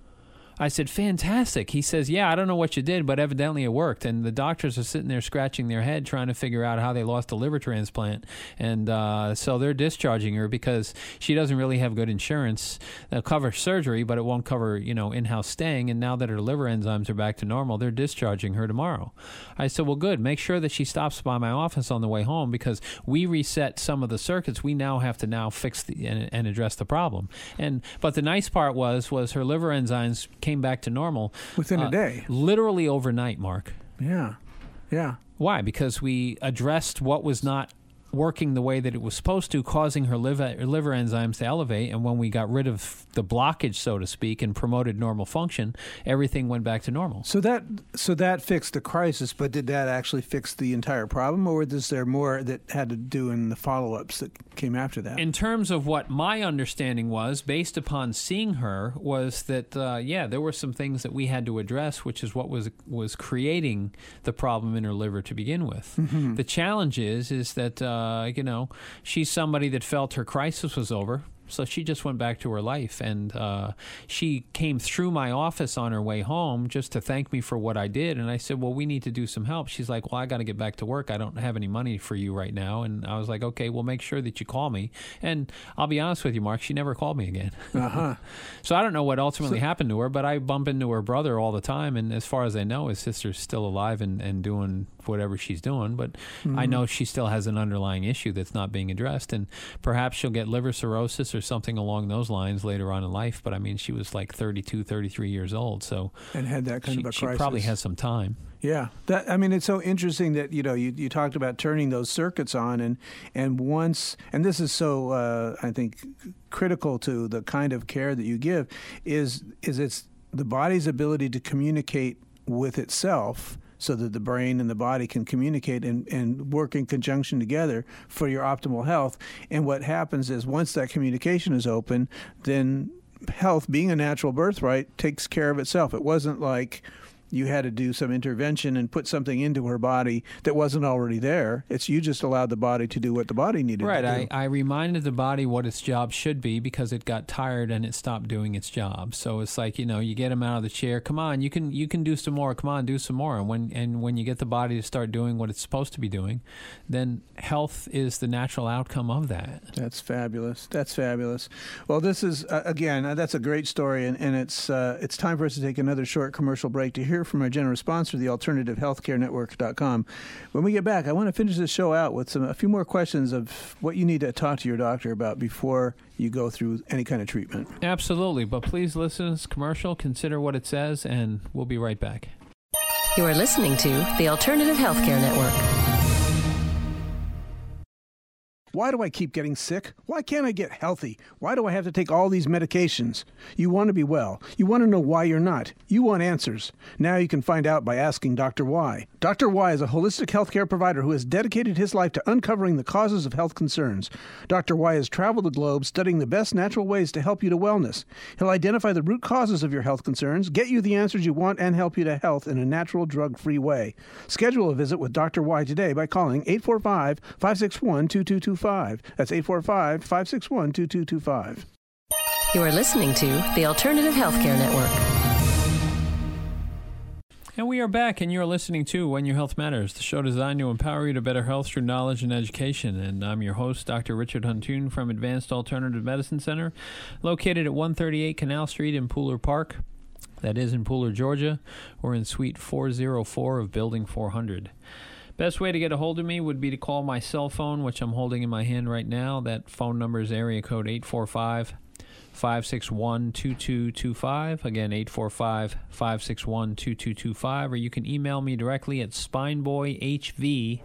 I said, fantastic. He says, yeah, I don't know what you did, but evidently it worked. And the doctors are sitting there scratching their head trying to figure out how they lost a liver transplant. And uh, so they're discharging her because she doesn't really have good insurance. They'll cover surgery, but it won't cover, you know, in-house staying. And now that her liver enzymes are back to normal, they're discharging her tomorrow. I said, well, good. Make sure that she stops by my office on the way home because we reset some of the circuits. We now have to now fix the, and, and address the problem. And but the nice part was, was her liver enzymes came came back to normal within uh, a day, literally overnight, Mark. Yeah, yeah. Why? Because we addressed what was not working the way that it was supposed to, causing her liver, her liver enzymes to elevate. And when we got rid of the blockage, so to speak, and promoted normal function, everything went back to normal. So that so that fixed the crisis, but did that actually fix the entire problem, or is there more that had to do in the follow-ups that came after that? In terms of what my understanding was, based upon seeing her, was that, uh, yeah, there were some things that we had to address, which is what was was creating the problem in her liver to begin with. Mm-hmm. The challenge is, is that... Uh, Uh, you know, she's somebody that felt her crisis was over. So she just went back to her life, and uh, she came through my office on her way home just to thank me for what I did. And I said, well, we need to do some help. She's like, well, I got to get back to work. I don't have any money for you right now. And I was like, okay, well, make sure that you call me. And I'll be honest with you, Mark, she never called me again. Uh-huh. So I don't know what ultimately so, happened to her, but I bump into her brother all the time. And as far as I know, his sister's still alive and, and doing whatever she's doing. But mm-hmm. I know she still has an underlying issue that's not being addressed. And perhaps she'll get liver cirrhosis or something along those lines later on in life. But I mean, she was like thirty-two, thirty-three years old. So and had that kind she, of a she crisis. probably has some time. Yeah, that I mean, it's so interesting that you know you, you talked about turning those circuits on, and and once, and this is so uh, I think critical to the kind of care that you give, is is it's the body's ability to communicate with itself, so that the brain and the body can communicate and, and work in conjunction together for your optimal health. And what happens is once that communication is open, then health, being a natural birthright, takes care of itself. It wasn't like you had to do some intervention and put something into her body that wasn't already there. It's you just allowed the body to do what the body needed right, to do. Right. I, I reminded the body what its job should be because it got tired and it stopped doing its job. So it's like, you know, you get him out of the chair. Come on, you can you can do some more. Come on, do some more. And when and when you get the body to start doing what it's supposed to be doing, then health is the natural outcome of that. That's fabulous. That's fabulous. Well, this is uh, again, uh, that's a great story, and and it's uh, it's time for us to take another short commercial break to hear from our generous sponsor, the alternative healthcare network dot com. When we get back, I want to finish this show out with some a few more questions of what you need to talk to your doctor about before you go through any kind of treatment. Absolutely, but please listen to this commercial, consider what it says, and we'll be right back. You are listening to the Alternative Healthcare Network. Why do I keep getting sick? Why can't I get healthy? Why do I have to take all these medications? You want to be well. You want to know why you're not. You want answers. Now you can find out by asking Doctor Y. Doctor Y is a holistic healthcare provider who has dedicated his life to uncovering the causes of health concerns. Doctor Y has traveled the globe studying the best natural ways to help you to wellness. He'll identify the root causes of your health concerns, get you the answers you want, and help you to health in a natural, drug-free way. Schedule a visit with Doctor Y today by calling eight four five, five six one, two two two five. five. That's eight four five, five six one, two two two five. You are listening to the Alternative Healthcare Network. And we are back, and you're listening to When Your Health Matters, the show designed to empower you to better health through knowledge and education. And I'm your host, Doctor Richard Huntoon from Advanced Alternative Medicine Center, located at one thirty-eight Canal Street in Pooler Park. That is in Pooler, Georgia. We're in Suite four oh four of Building four hundred. Best way to get a hold of me would be to call my cell phone, which I'm holding in my hand right now. That phone number is area code eight four five, five six one, two two two five. Again, eight four five, five six one, two two two five. Or you can email me directly at spineboyhv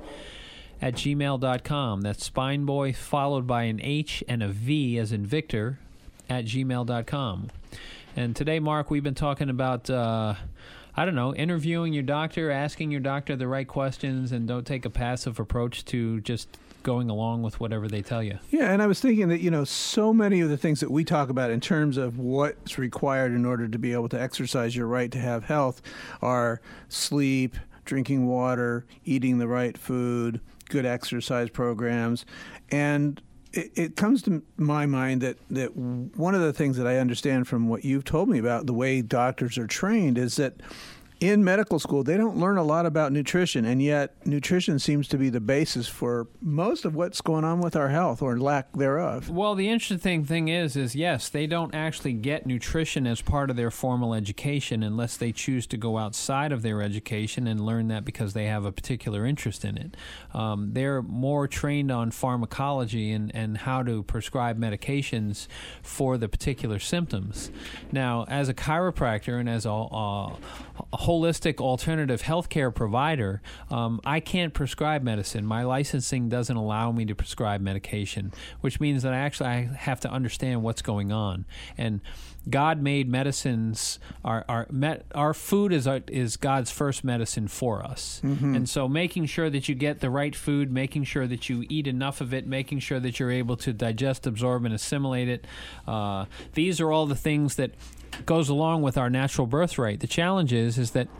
at gmail dot com. That's spineboy followed by an H and a V as in Victor at gmail dot com. And today, Mark, we've been talking about, uh, I don't know, interviewing your doctor, asking your doctor the right questions, and don't take a passive approach to just going along with whatever they tell you. Yeah, and I was thinking that, you know, so many of the things that we talk about in terms of what's required in order to be able to exercise your right to have health are sleep, drinking water, eating the right food, good exercise programs, and it, it comes to my mind that, that one of the things that I understand from what you've told me about the way doctors are trained is that in medical school, they don't learn a lot about nutrition, and yet nutrition seems to be the basis for most of what's going on with our health or lack thereof. Well, the interesting thing is, is yes, they don't actually get nutrition as part of their formal education unless they choose to go outside of their education and learn that because they have a particular interest in it. Um, they're more trained on pharmacology and, and how to prescribe medications for the particular symptoms. Now, as a chiropractor and as a, a, a holistic alternative healthcare provider, um, I can't prescribe medicine. My licensing doesn't allow me to prescribe medication, which means that I actually I have to understand what's going on. And God made medicines. Our our met, our food is our, is God's first medicine for us. Mm-hmm. And so, making sure that you get the right food, making sure that you eat enough of it, making sure that you're able to digest, absorb, and assimilate it. Uh, these are all the things that goes along with our natural birthright. The challenge is is that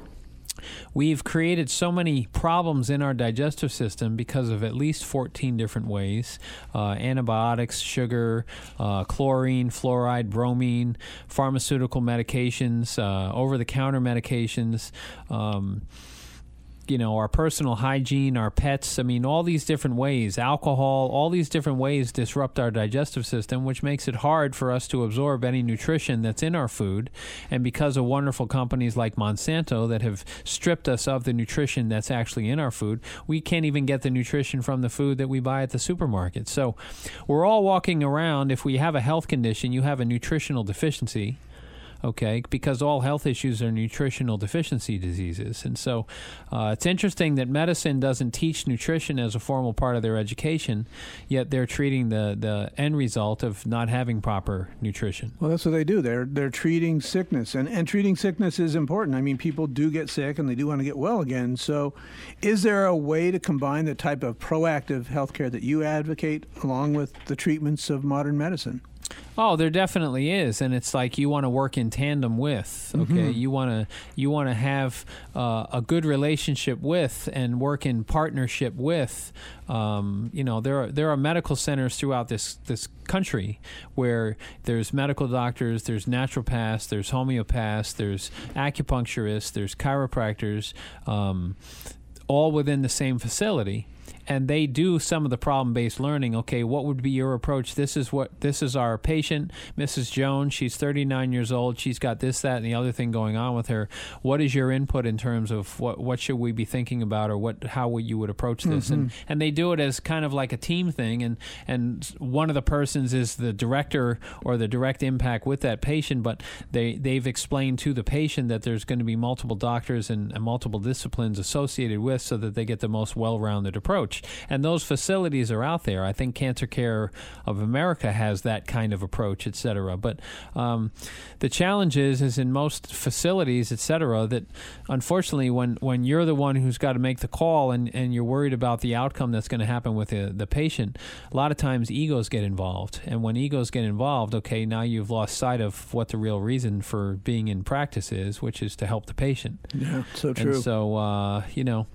we've created so many problems in our digestive system because of at least fourteen different ways. Uh, antibiotics, sugar, uh, chlorine, fluoride, bromine, pharmaceutical medications, uh, over-the-counter medications, um, you know, our personal hygiene, our pets, I mean, all these different ways, alcohol, all these different ways disrupt our digestive system, which makes it hard for us to absorb any nutrition that's in our food. And because of wonderful companies like Monsanto that have stripped us of the nutrition that's actually in our food, we can't even get the nutrition from the food that we buy at the supermarket. So we're all walking around, if we have a health condition, you have a nutritional deficiency. Okay, because all health issues are nutritional deficiency diseases. And so uh, it's interesting that medicine doesn't teach nutrition as a formal part of their education, yet they're treating the, the end result of not having proper nutrition. Well, that's what they do. They're they're treating sickness, and, and treating sickness is important. I mean, people do get sick, and they do want to get well again. So is there a way to combine the type of proactive healthcare that you advocate along with the treatments of modern medicine? Oh, there definitely is, and it's like you want to work in tandem with. Okay, mm-hmm. you want to you want to have uh, a good relationship with and work in partnership with. Um, you know, there are there are medical centers throughout this this country where there's medical doctors, there's naturopaths, there's homeopaths, there's acupuncturists, there's chiropractors, um, all within the same facility. And they do some of the problem-based learning. Okay, what would be your approach? This is what this is our patient, Missus Jones. She's thirty-nine years old. She's got this, that, and the other thing going on with her. What is your input in terms of what what should we be thinking about, or what how would you would approach this? Mm-hmm. And and they do it as kind of like a team thing. And and one of the persons is the director or the direct impact with that patient, but they they've explained to the patient that there's going to be multiple doctors and, and multiple disciplines associated with, so that they get the most well-rounded approach. And those facilities are out there. I think Cancer Care of America has that kind of approach, et cetera. But um, the challenge is, is in most facilities, et cetera, that unfortunately when, when you're the one who's got to make the call and, and you're worried about the outcome that's going to happen with the, the patient, a lot of times egos get involved. And when egos get involved, okay, now you've lost sight of what the real reason for being in practice is, which is to help the patient. Yeah, so true. And so, uh, you know,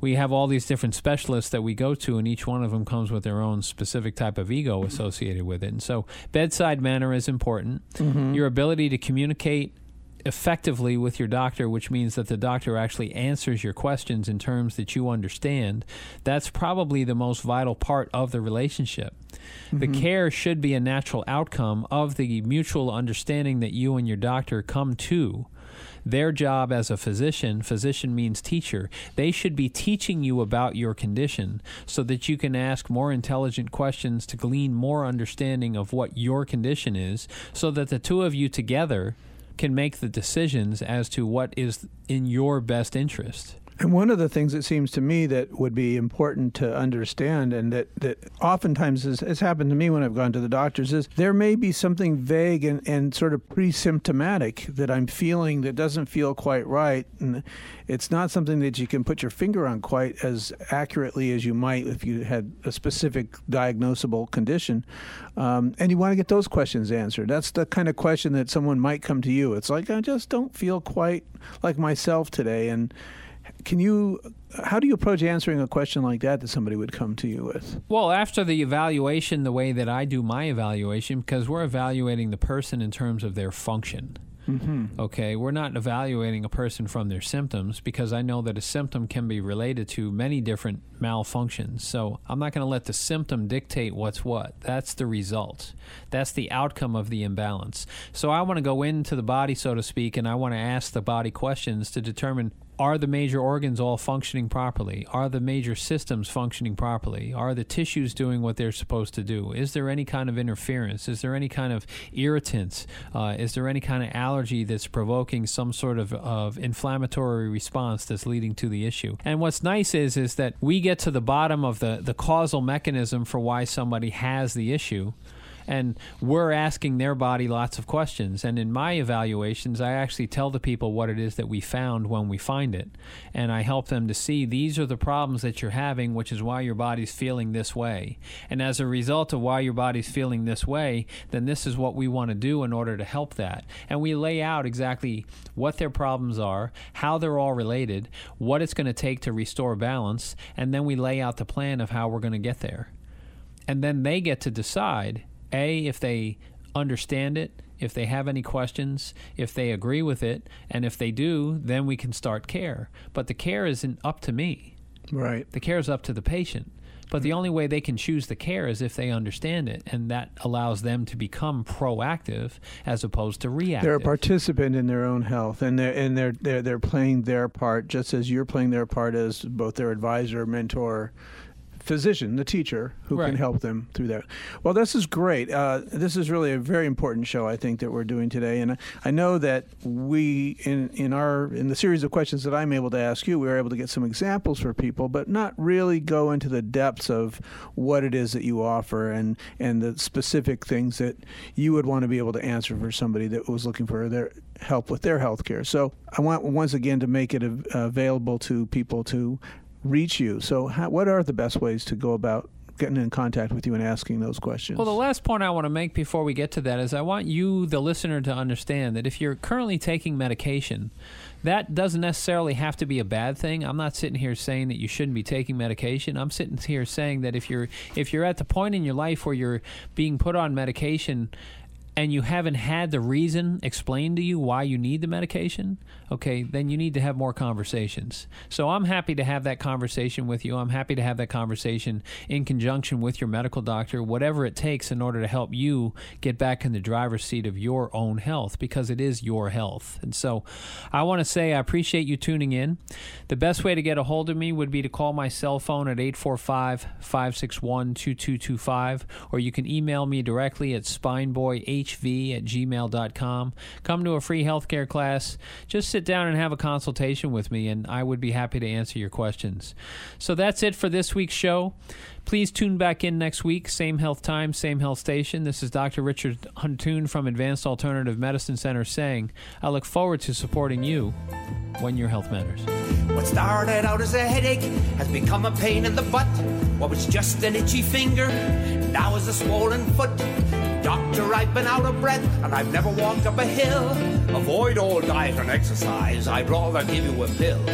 we have all these different specialists that we go to, and each one of them comes with their own specific type of ego associated with it. And so bedside manner is important. Mm-hmm. Your ability to communicate effectively with your doctor, which means that the doctor actually answers your questions in terms that you understand, that's probably the most vital part of the relationship. Mm-hmm. The care should be a natural outcome of the mutual understanding that you and your doctor come to. Their job as a physician, physician means teacher, they should be teaching you about your condition so that you can ask more intelligent questions to glean more understanding of what your condition is, so that the two of you together can make the decisions as to what is in your best interest. And one of the things it seems to me that would be important to understand, and that, that oftentimes has, has happened to me when I've gone to the doctors, is there may be something vague and, and sort of pre-symptomatic that I'm feeling that doesn't feel quite right. And it's not something that you can put your finger on quite as accurately as you might if you had a specific diagnosable condition. Um, and you want to get those questions answered. That's the kind of question that someone might come to you. It's like, I just don't feel quite like myself today. And Can you, how do you approach answering a question like that that somebody would come to you with? Well, after the evaluation, the way that I do my evaluation, because we're evaluating the person in terms of their function. Mm-hmm. Okay, we're not evaluating a person from their symptoms, because I know that a symptom can be related to many different malfunctions. So I'm not going to let the symptom dictate what's what. That's the result. That's the outcome of the imbalance. So I want to go into the body, so to speak, and I want to ask the body questions to determine, are the major organs all functioning properly? Are the major systems functioning properly? Are the tissues doing what they're supposed to do? Is there any kind of interference? Is there any kind of irritant? Uh, is there any kind of allergy that's provoking some sort of, of inflammatory response that's leading to the issue? And what's nice is, is that we get to the bottom of the, the causal mechanism for why somebody has the issue. And we're asking their body lots of questions. And in my evaluations, I actually tell the people what it is that we found when we find it. And I help them to see these are the problems that you're having, which is why your body's feeling this way. And as a result of why your body's feeling this way, then this is what we want to do in order to help that. And we lay out exactly what their problems are, how they're all related, what it's going to take to restore balance, and then we lay out the plan of how we're going to get there. And then they get to decide, A, if they understand it, if they have any questions, if they agree with it, and if they do, then we can start care. But the care isn't up to me. Right. The care is up to the patient. But the only way they can choose the care is if they understand it, and that allows them to become proactive as opposed to reactive. They're a participant in their own health, and they're and they're they're, they're playing their part, just as you're playing their part as both their advisor, mentor, physician, the teacher, who right. can help them through that. Well, this is great. Uh, this is really a very important show, I think, that we're doing today. And I know that we, in in our in the series of questions that I'm able to ask you, we were able to get some examples for people, but not really go into the depths of what it is that you offer and, and the specific things that you would want to be able to answer for somebody that was looking for their help with their health care. So I want, once again, to make it uh, available to people to reach you. So how, what are the best ways to go about getting in contact with you and asking those questions? Well, the last point I want to make before we get to that is I want you, the listener, to understand that if you're currently taking medication, that doesn't necessarily have to be a bad thing. I'm not sitting here saying that you shouldn't be taking medication. I'm sitting here saying that if you're if you're at the point in your life where you're being put on medication and you haven't had the reason explained to you why you need the medication, okay, then you need to have more conversations. So I'm happy to have that conversation with you. I'm happy to have that conversation in conjunction with your medical doctor, whatever it takes in order to help you get back in the driver's seat of your own health, because it is your health. And so I want to say I appreciate you tuning in. The best way to get a hold of me would be to call my cell phone at eight four five, five six one, two two two five, or you can email me directly at spineboy h v at gmail dot com. Come to a free healthcare class. Just sit down and have a consultation with me, and I would be happy to answer your questions. So that's it for this week's show. Please tune back in next week. Same health time, same health station. This is Doctor Richard Huntoon from Advanced Alternative Medicine Center saying, I look forward to supporting you when your health matters. What started out as a headache has become a pain in the butt. What was just an itchy finger now is a swollen foot. Doctor, I've been out of breath and I've never walked up a hill. Avoid all diet and exercise, I'd rather give you a pill.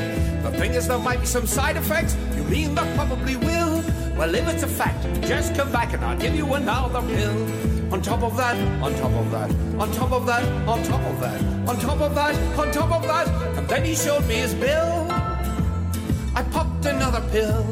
The thing is, there might be some side effects. You mean there probably will? Well, if it's a fact, just come back and I'll give you another pill. On top of that, on top of that, on top of that, on top of that, on top of that, on top of that. And then he showed me his bill. I popped another pill.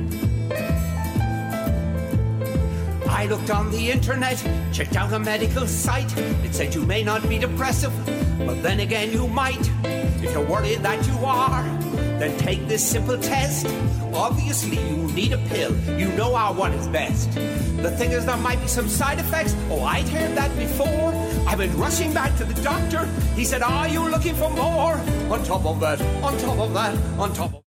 I looked on the internet, checked out a medical site. It said you may not be depressive, but then again you might. If you're worried that you are, then take this simple test. Obviously you need a pill, you know our one is best. The thing is, there might be some side effects. Oh, I'd heard that before. I went rushing back to the doctor. He said, are you looking for more? On top of that, on top of that, on top of